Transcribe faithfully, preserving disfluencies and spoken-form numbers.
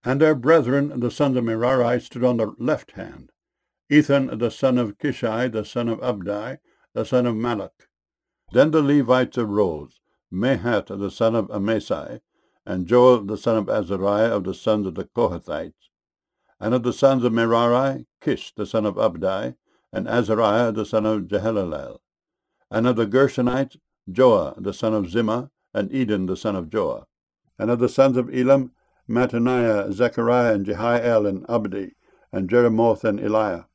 And their brethren, the sons of Merari, stood on the left hand, Ethan the son of Kishai, the son of Abdi, the son of Malach. Then the Levites arose, Mahath the son of Amasai, and Joel the son of Azariah of the sons of the Kohathites. And of the sons of Merari, Kish the son of Abdi, and Azariah the son of Jehalelel. And of the Gershonites, Joah the son of Zimmah, and Eden the son of Joah. And of the sons of Elam, Mattaniah, Zechariah, and Jehiel, and Abdi, and Jeremoth, and Eliah.